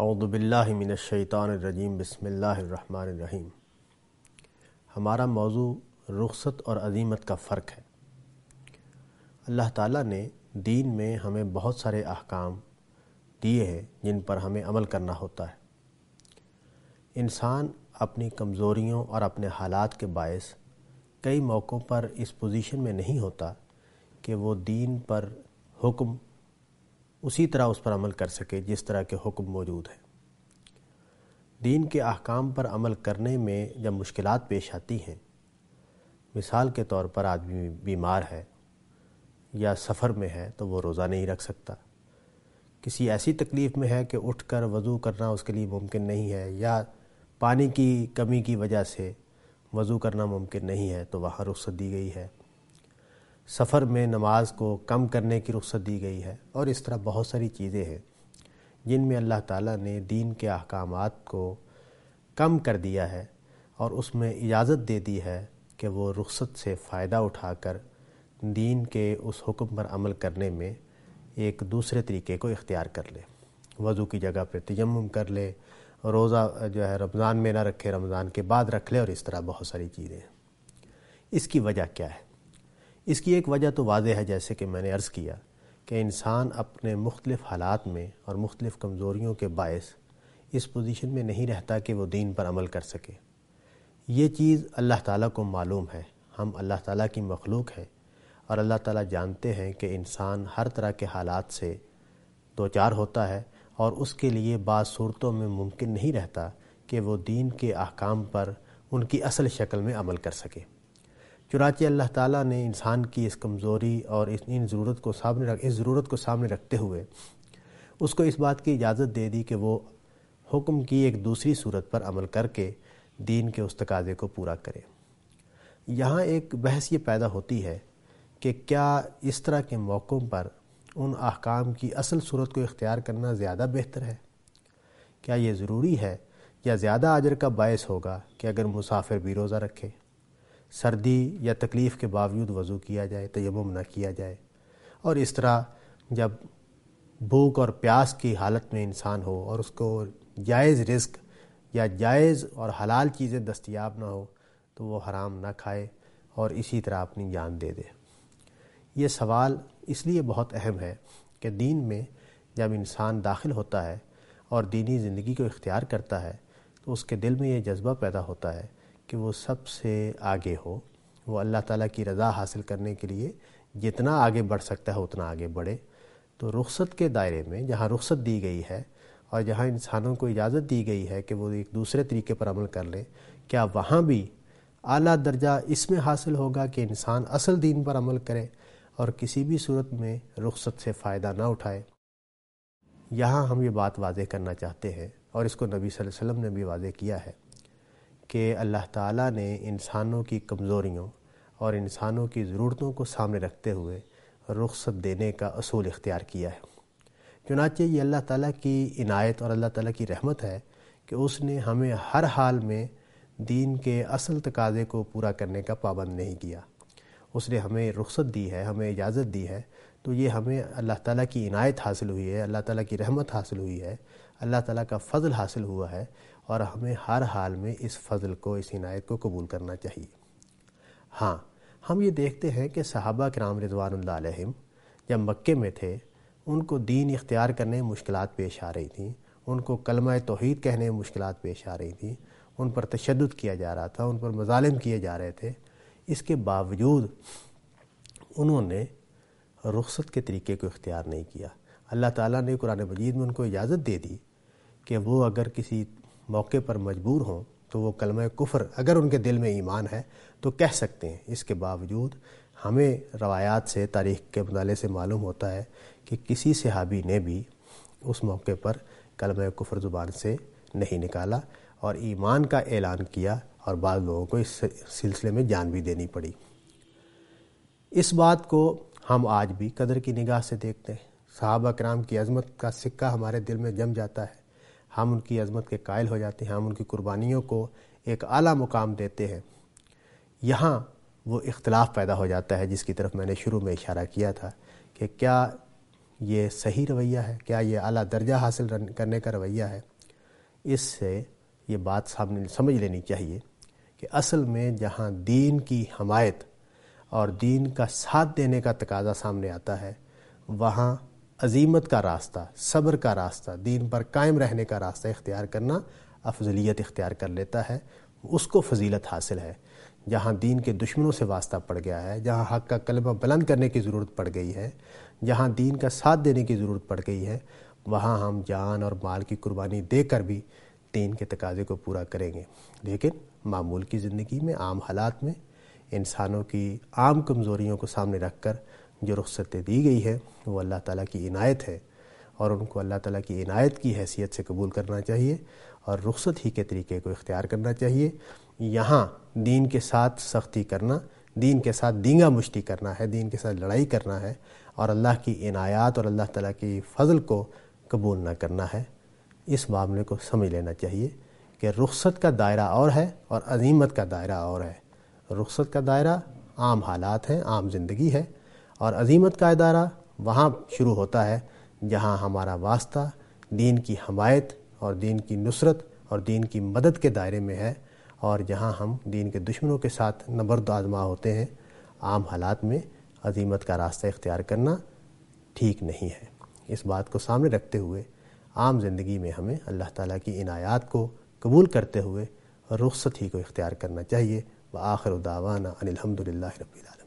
اعوذ باللہ من الشیطان الرجیم بسم اللہ الرحمن الرحیم۔ ہمارا موضوع رخصت اور عزیمت کا فرق ہے۔ اللہ تعالیٰ نے دین میں ہمیں بہت سارے احکام دیے ہیں جن پر ہمیں عمل کرنا ہوتا ہے۔ انسان اپنی کمزوریوں اور اپنے حالات کے باعث کئی موقعوں پر اس پوزیشن میں نہیں ہوتا کہ وہ دین پر حکم اسی طرح اس پر عمل کر سکے جس طرح کے حکم موجود ہے۔ دین کے احکام پر عمل کرنے میں جب مشکلات پیش آتی ہیں، مثال کے طور پر آدمی بیمار ہے یا سفر میں ہے تو وہ روزہ نہیں رکھ سکتا، کسی ایسی تکلیف میں ہے کہ اٹھ کر وضو کرنا اس کے لیے ممکن نہیں ہے، یا پانی کی کمی کی وجہ سے وضو کرنا ممکن نہیں ہے تو وہاں رخصت دی گئی ہے۔ سفر میں نماز کو کم کرنے کی رخصت دی گئی ہے، اور اس طرح بہت ساری چیزیں ہیں جن میں اللہ تعالیٰ نے دین کے احکامات کو کم کر دیا ہے اور اس میں اجازت دے دی ہے کہ وہ رخصت سے فائدہ اٹھا کر دین کے اس حکم پر عمل کرنے میں ایک دوسرے طریقے کو اختیار کر لے، وضو کی جگہ پہ تیمم کر لے، روزہ جو ہے رمضان میں نہ رکھے، رمضان کے بعد رکھ لے، اور اس طرح بہت ساری چیزیں ہیں۔ اس کی وجہ کیا ہے؟ اس کی ایک وجہ تو واضح ہے، جیسے کہ میں نے عرض کیا کہ انسان اپنے مختلف حالات میں اور مختلف کمزوریوں کے باعث اس پوزیشن میں نہیں رہتا کہ وہ دین پر عمل کر سکے۔ یہ چیز اللہ تعالیٰ کو معلوم ہے، ہم اللہ تعالیٰ کی مخلوق ہیں، اور اللہ تعالیٰ جانتے ہیں کہ انسان ہر طرح کے حالات سے دوچار ہوتا ہے، اور اس کے لیے بعض صورتوں میں ممکن نہیں رہتا کہ وہ دین کے احکام پر ان کی اصل شکل میں عمل کر سکے۔ چنانچہ اللہ تعالیٰ نے انسان کی اس کمزوری اور اس ضرورت کو سامنے رکھتے ہوئے اس کو اس بات کی اجازت دے دی کہ وہ حکم کی ایک دوسری صورت پر عمل کر کے دین کے اس تقاضے کو پورا کرے۔ یہاں ایک بحث یہ پیدا ہوتی ہے کہ کیا اس طرح کے موقعوں پر ان احکام کی اصل صورت کو اختیار کرنا زیادہ بہتر ہے؟ کیا یہ ضروری ہے یا زیادہ اجر کا باعث ہوگا کہ اگر مسافر بھی روزہ رکھے، سردی یا تکلیف کے باوجود وضو کیا جائے، تیمم نہ کیا جائے، اور اس طرح جب بھوک اور پیاس کی حالت میں انسان ہو اور اس کو جائز رزق یا جائز اور حلال چیزیں دستیاب نہ ہو تو وہ حرام نہ کھائے اور اسی طرح اپنی جان دے دے؟ یہ سوال اس لیے بہت اہم ہے کہ دین میں جب انسان داخل ہوتا ہے اور دینی زندگی کو اختیار کرتا ہے تو اس کے دل میں یہ جذبہ پیدا ہوتا ہے کہ وہ سب سے آگے ہو، وہ اللہ تعالیٰ کی رضا حاصل کرنے کے لیے جتنا آگے بڑھ سکتا ہے اتنا آگے بڑھے۔ تو رخصت کے دائرے میں جہاں رخصت دی گئی ہے اور جہاں انسانوں کو اجازت دی گئی ہے کہ وہ ایک دوسرے طریقے پر عمل کر لیں، کیا وہاں بھی اعلیٰ درجہ اس میں حاصل ہوگا کہ انسان اصل دین پر عمل کرے اور کسی بھی صورت میں رخصت سے فائدہ نہ اٹھائے؟ یہاں ہم یہ بات واضح کرنا چاہتے ہیں، اور اس کو نبی صلی اللہ علیہ وسلم نے بھی واضح کیا ہے، کہ اللہ تعالیٰ نے انسانوں کی کمزوریوں اور انسانوں کی ضرورتوں کو سامنے رکھتے ہوئے رخصت دینے کا اصول اختیار کیا ہے۔ چنانچہ یہ اللہ تعالیٰ کی عنایت اور اللہ تعالیٰ کی رحمت ہے کہ اس نے ہمیں ہر حال میں دین کے اصل تقاضے کو پورا کرنے کا پابند نہیں کیا۔ اس نے ہمیں رخصت دی ہے، ہمیں اجازت دی ہے، تو یہ ہمیں اللہ تعالیٰ کی عنایت حاصل ہوئی ہے، اللہ تعالیٰ کی رحمت حاصل ہوئی ہے، اللہ تعالیٰ کا فضل حاصل ہوا ہے، اور ہمیں ہر حال میں اس فضل کو، اس عنایت کو قبول کرنا چاہیے۔ ہاں، ہم یہ دیکھتے ہیں کہ صحابہ کرام رضوان اللہ علیہم جب مکے میں تھے ان کو دین اختیار کرنے میں مشکلات پیش آ رہی تھیں، ان کو کلمہ توحید کہنے میں مشکلات پیش آ رہی تھیں، ان پر تشدد کیا جا رہا تھا، ان پر مظالم کیے جا رہے تھے۔ اس کے باوجود انہوں نے رخصت کے طریقے کو اختیار نہیں کیا۔ اللہ تعالیٰ نے قرآن مجید میں ان کو اجازت دے دی کہ وہ اگر کسی موقع پر مجبور ہوں تو وہ کلمہ کفر، اگر ان کے دل میں ایمان ہے تو کہہ سکتے ہیں۔ اس کے باوجود ہمیں روایات سے، تاریخ کے مطالعے سے معلوم ہوتا ہے کہ کسی صحابی نے بھی اس موقع پر کلمہ کفر زبان سے نہیں نکالا اور ایمان کا اعلان کیا، اور بعض لوگوں کو اس سلسلے میں جان بھی دینی پڑی۔ اس بات کو ہم آج بھی قدر کی نگاہ سے دیکھتے ہیں۔ صحابہ کرام کی عظمت کا سکہ ہمارے دل میں جم جاتا ہے، ہم ان کی عظمت کے قائل ہو جاتے ہیں، ہم ان کی قربانیوں کو ایک اعلیٰ مقام دیتے ہیں۔ یہاں وہ اختلاف پیدا ہو جاتا ہے جس کی طرف میں نے شروع میں اشارہ کیا تھا کہ کیا یہ صحیح رویہ ہے؟ کیا یہ اعلیٰ درجہ حاصل کرنے کا رویہ ہے؟ اس سے یہ بات سامنے سمجھ لینی چاہیے کہ اصل میں جہاں دین کی حمایت اور دین کا ساتھ دینے کا تقاضا سامنے آتا ہے، وہاں عزیمت کا راستہ، صبر کا راستہ، دین پر قائم رہنے کا راستہ اختیار کرنا افضلیت اختیار کر لیتا ہے، اس کو فضیلت حاصل ہے۔ جہاں دین کے دشمنوں سے واسطہ پڑ گیا ہے، جہاں حق کا کلمہ بلند کرنے کی ضرورت پڑ گئی ہے، جہاں دین کا ساتھ دینے کی ضرورت پڑ گئی ہے، وہاں ہم جان اور مال کی قربانی دے کر بھی دین کے تقاضے کو پورا کریں گے۔ لیکن معمول کی زندگی میں، عام حالات میں، انسانوں کی عام کمزوریوں کو سامنے رکھ کر جو رخصت دی گئی ہے وہ اللہ تعالیٰ کی عنایت ہے، اور ان کو اللہ تعالیٰ کی عنایت کی حیثیت سے قبول کرنا چاہیے اور رخصت ہی کے طریقے کو اختیار کرنا چاہیے۔ یہاں دین کے ساتھ سختی کرنا، دین کے ساتھ دینگا مشتی کرنا ہے، دین کے ساتھ لڑائی کرنا ہے، اور اللہ کی عنایات اور اللہ تعالیٰ کی فضل کو قبول نہ کرنا ہے۔ اس معاملے کو سمجھ لینا چاہیے کہ رخصت کا دائرہ اور ہے اور عزیمت کا دائرہ اور ہے۔ رخصت کا دائرہ عام حالات ہیں، عام زندگی ہے، اور عزیمت کا دائرہ وہاں شروع ہوتا ہے جہاں ہمارا واسطہ دین کی حمایت اور دین کی نصرت اور دین کی مدد کے دائرے میں ہے، اور جہاں ہم دین کے دشمنوں کے ساتھ نبرد آزما ہوتے ہیں۔ عام حالات میں عزیمت کا راستہ اختیار کرنا ٹھیک نہیں ہے۔ اس بات کو سامنے رکھتے ہوئے عام زندگی میں ہمیں اللہ تعالیٰ کی عنایات کو قبول کرتے ہوئے رخصت ہی کو اختیار کرنا چاہیے۔ وآخر دعوانا ان الحمد للہ رب العالمین۔